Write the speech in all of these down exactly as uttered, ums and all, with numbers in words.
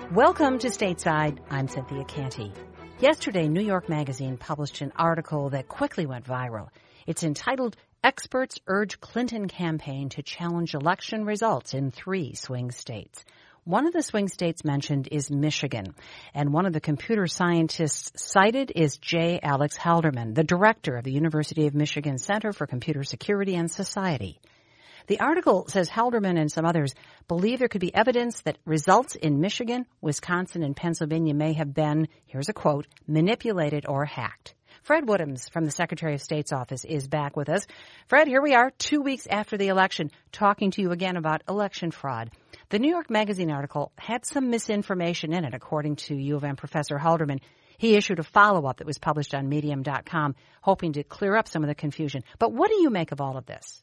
Welcome to Stateside. I'm Cynthia Canty. Yesterday, New York Magazine published an article that quickly went viral. It's entitled, Experts Urge Clinton Campaign to Challenge Election Results in Three Swing States. One of the swing states mentioned is Michigan, and one of the computer scientists cited is J. Alex Halderman, the director of the University of Michigan Center for Computer Security and Society. The article says Halderman and some others believe there could be evidence that results in Michigan, Wisconsin, and Pennsylvania may have been, here's a quote, manipulated or hacked. Fred Woodhams from the Secretary of State's office is back with us. Fred, here we are, two weeks after the election, talking to you again about election fraud. The New York Magazine article had some misinformation in it, according to U of M Professor Halderman. He issued a follow-up that was published on Medium dot com, hoping to clear up some of the confusion. But what do you make of all of this?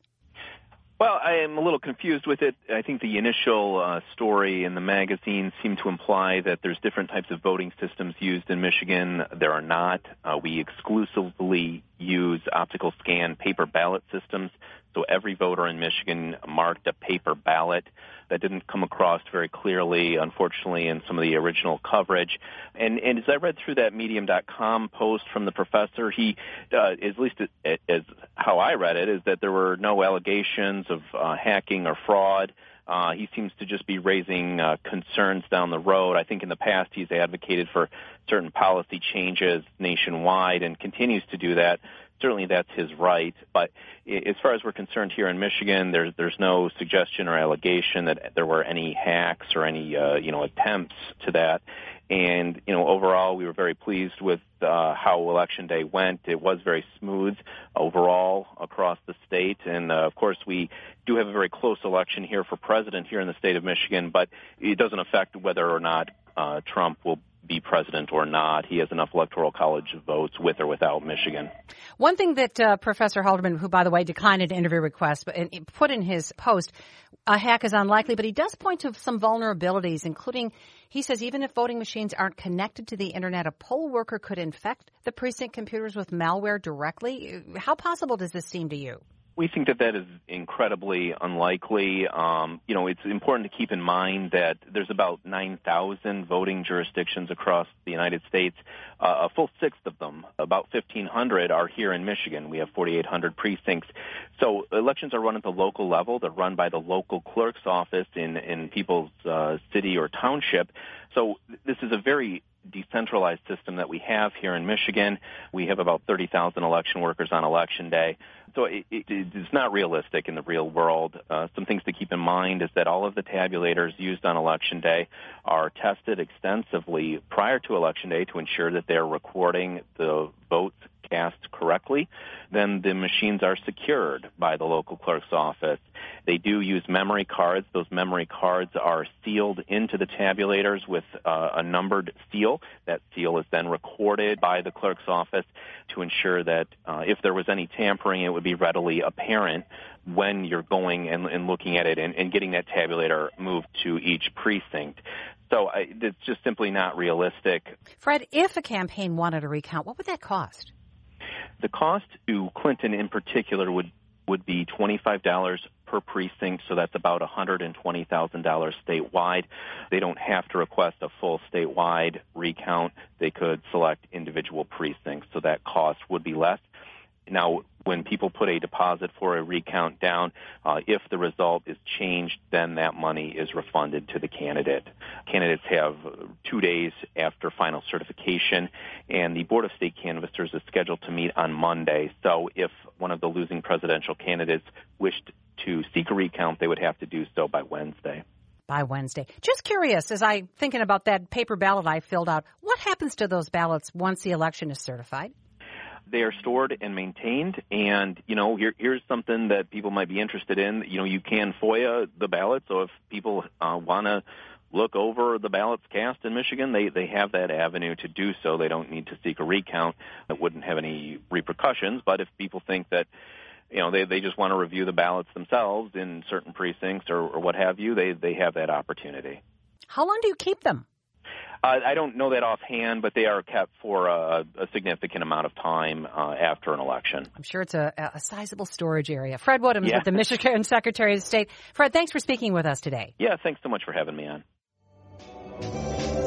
Well, I am a little confused with it. I think the initial uh, story in the magazine seemed to imply that there's different types of voting systems used in Michigan. There are not. Uh, we exclusively use optical scan paper ballot systems. So every voter in Michigan marked a paper ballot. That didn't come across very clearly, unfortunately, in some of the original coverage. And, and as I read through that Medium dot com post from the professor, he, uh, at least as how I read it, is that there were no allegations of uh, hacking or fraud. Uh, he seems to just be raising uh, concerns down the road. I think in the past he's advocated for certain policy changes nationwide and continues to do that. Certainly that's his right, but as far as we're concerned here in Michigan, there's there's no suggestion or allegation that there were any hacks or any uh, you know attempts to that. And you know overall, we were very pleased with uh, how Election Day went. It was very smooth overall across the state, and uh, of course we do have a very close election here for president here in the state of Michigan, but it doesn't affect whether or not uh, Trump will be president or not. He has enough electoral college votes with or without Michigan. One thing that uh, Professor Halderman, who, by the way, declined an interview request, but put in his post, a hack is unlikely, but he does point to some vulnerabilities, including, he says, even if voting machines aren't connected to the Internet, a poll worker could infect the precinct computers with malware directly. How possible does this seem to you? We think that that is incredibly unlikely. Um, you know, it's important to keep in mind that there's about nine thousand voting jurisdictions across the United States. Uh, a full sixth of them, about fifteen hundred, are here in Michigan. We have forty-eight hundred precincts. So elections are run at the local level. They're run by the local clerk's office in, in people's uh, city or township. So this is a very decentralized system that we have here in Michigan. We have about thirty thousand election workers on Election Day. So it, it, it's not realistic in the real world. Uh, some things to keep in mind is that all of the tabulators used on Election Day are tested extensively prior to Election Day to ensure that they're recording the votes cast correctly. Then the machines are secured by the local clerk's office. They do use memory cards. Those memory cards are sealed into the tabulators with uh, a numbered seal. That seal is then recorded by the clerk's office to ensure that uh, if there was any tampering, it would be readily apparent when you're going and, and looking at it and, and getting that tabulator moved to each precinct. So I, it's just simply not realistic. Fred, if a campaign wanted a recount, what would that cost? The cost to Clinton in particular would, would be twenty-five dollars per precinct, so that's about one hundred twenty thousand dollars statewide. They don't have to request a full statewide recount. They could select individual precincts, so that cost would be less. Now, when people put a deposit for a recount down, uh, if the result is changed, then that money is refunded to the candidate. Candidates have two days after final certification, and the Board of State Canvassers is scheduled to meet on Monday. So if one of the losing presidential candidates wished to seek a recount, they would have to do so by Wednesday. By Wednesday. Just curious, as I'm thinking about that paper ballot I filled out, what happens to those ballots once the election is certified? They are stored and maintained, and, you know, here, here's something that people might be interested in. You know, you can FOIA the ballot, so if people uh, want to look over the ballots cast in Michigan, they, they have that avenue to do so. They don't need to seek a recount. That wouldn't have any repercussions, but if people think that, you know, they, they just want to review the ballots themselves in certain precincts or, or what have you, they, they have that opportunity. How long do you keep them? Uh, I don't know that offhand, but they are kept for a, a significant amount of time uh, after an election. I'm sure it's a, a sizable storage area. Fred Woodhams yeah. with the Michigan Secretary of State. Fred, thanks for speaking with us today. Yeah, thanks so much for having me on.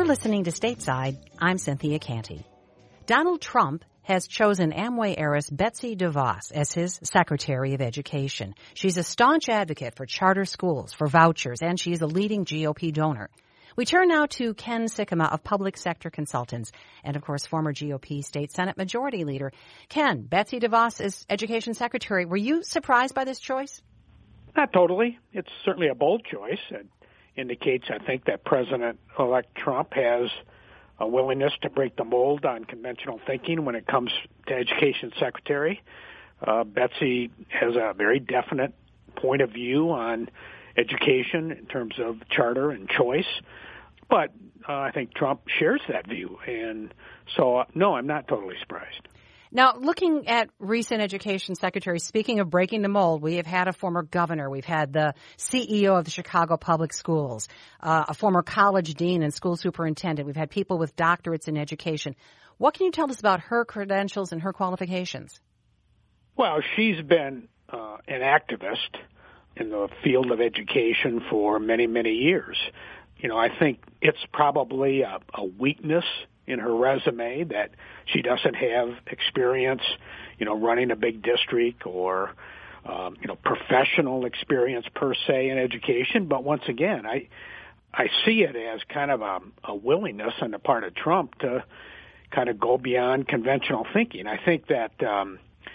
listening to Stateside. I'm Cynthia Canty. Donald Trump has chosen Amway heiress Betsy DeVos as his Secretary of Education. She's a staunch advocate for charter schools, for vouchers, and she's a leading G O P donor. We turn now to Ken Sikkema of Public Sector Consultants and, of course, former G O P State Senate Majority Leader. Ken, Betsy DeVos is Education Secretary. Were you surprised by this choice? Not totally. It's certainly a bold choice. It indicates, I think, that President-elect Trump has a willingness to break the mold on conventional thinking when it comes to Education Secretary. Uh, Betsy has a very definite point of view on education in terms of charter and choice, but uh, I think Trump shares that view, and so, uh, no, I'm not totally surprised. Now, looking at recent education secretaries, speaking of breaking the mold, we have had a former governor. We've had the C E O of the Chicago Public Schools, uh, a former college dean and school superintendent. We've had people with doctorates in education. What can you tell us about her credentials and her qualifications? Well, she's been uh, an activist in the field of education for many, many years. You know, I think it's probably a, a weakness in her resume that she doesn't have experience, you know, running a big district or, um, you know, professional experience per se in education. But once again, I I see it as kind of a, a willingness on the part of Trump to kind of go beyond conventional thinking. I think that um,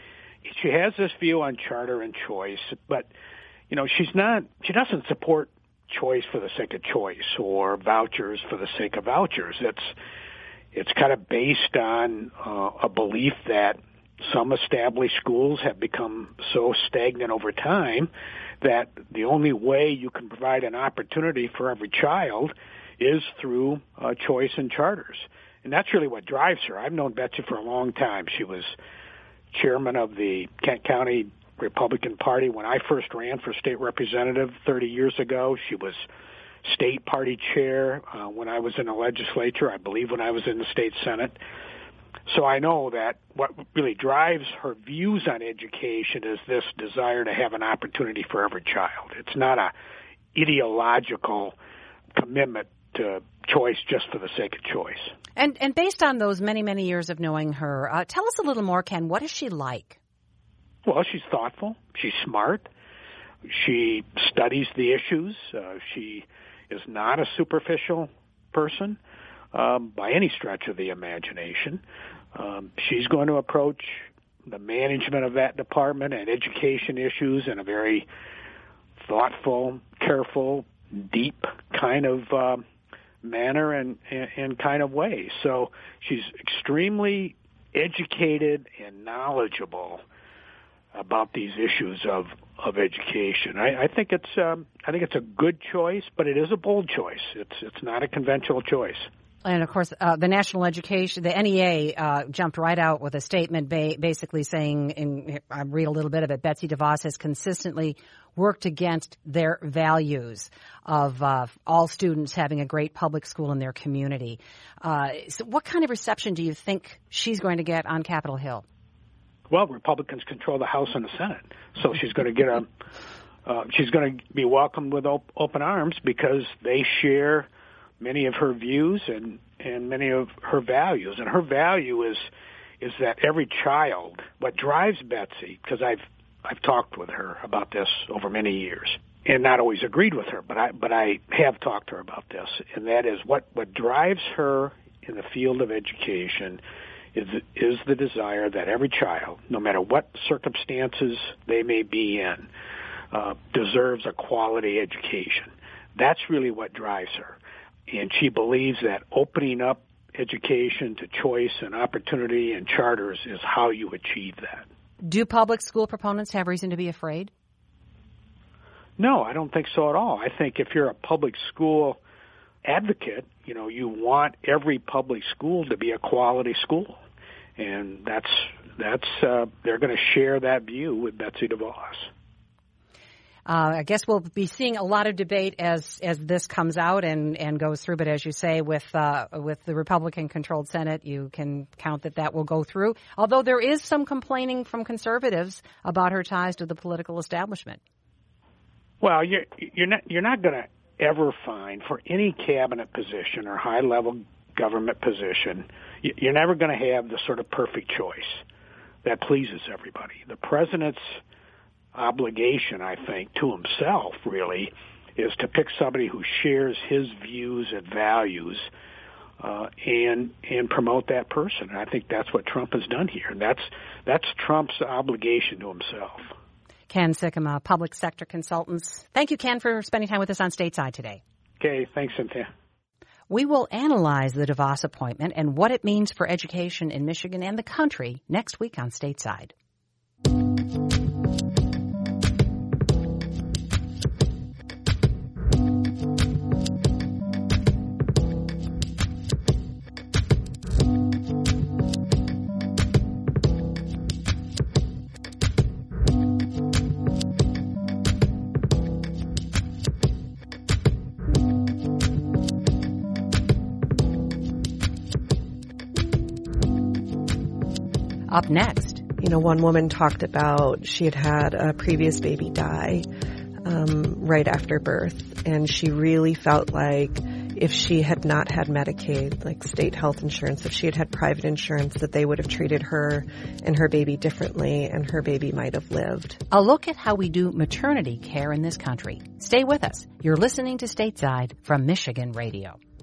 she has this view on charter and choice, but, you know, she's not, she doesn't support choice for the sake of choice or vouchers for the sake of vouchers. It's It's kind of based on uh, a belief that some established schools have become so stagnant over time that the only way you can provide an opportunity for every child is through uh, choice and charters. And that's really what drives her. I've known Betsy for a long time. She was chairman of the Kent County Republican Party when I first ran for state representative thirty years ago. She was state party chair uh, when I was in the legislature, I believe when I was in the state senate. So I know that what really drives her views on education is this desire to have an opportunity for every child. It's not a ideological commitment to choice just for the sake of choice. And and based on those many, many years of knowing her, uh, tell us a little more, Ken. What is she like? Well, she's thoughtful. She's smart. She studies the issues. Uh, she is not a superficial person um, by any stretch of the imagination. Um, she's going to approach the management of that department and education issues in a very thoughtful, careful, deep kind of uh, manner and, and, and kind of way. So she's extremely educated and knowledgeable about these issues of, of education. I, I think it's um, I think it's a good choice, but it is a bold choice. It's it's not a conventional choice. And of course, uh, the National Education, the N E A, uh, jumped right out with a statement, ba- basically saying, and I read a little bit of it, Betsy DeVos has consistently worked against their values of uh, all students having a great public school in their community. Uh, so, what kind of reception do you think she's going to get on Capitol Hill? Well, Republicans control the House and the Senate, so she's going to get a, uh, she's going to be welcomed with op- open arms because they share many of her views and, and many of her values. And her value is is that every child, what drives Betsy, because I've I've talked with her about this over many years, and not always agreed with her, but I but I have talked to her about this, and that is what what drives her in the field of education is is the desire that every child, no matter what circumstances they may be in, uh, deserves a quality education. That's really what drives her. And she believes that opening up education to choice and opportunity and charters is how you achieve that. Do public school proponents have reason to be afraid? No, I don't think so at all. I think if you're a public school advocate, you know, you want every public school to be a quality school. And that's, that's, uh, they're going to share that view with Betsy DeVos. Uh, I guess we'll be seeing a lot of debate as as this comes out and, and goes through. But as you say, with uh, with the Republican-controlled Senate, you can count that that will go through. Although there is some complaining from conservatives about her ties to the political establishment. Well, you're you're not you're not going to ever find for any cabinet position or high-level government position, you're never going to have the sort of perfect choice that pleases everybody. The president's obligation, I think, to himself, really, is to pick somebody who shares his views and values uh, and and promote that person. And I think that's what Trump has done here. And that's, that's Trump's obligation to himself. Ken Sikkema, Public Sector Consultants. Thank you, Ken, for spending time with us on Stateside today. Okay, thanks, Cynthia. We will analyze the DeVos appointment and what it means for education in Michigan and the country next week on Stateside. Up next. You know, one woman talked about she had had a previous baby die um, right after birth, and she really felt like if she had not had Medicaid, like state health insurance, if she had had private insurance, that they would have treated her and her baby differently, and her baby might have lived. A look at how we do maternity care in this country. Stay with us. You're listening to Stateside from Michigan Radio.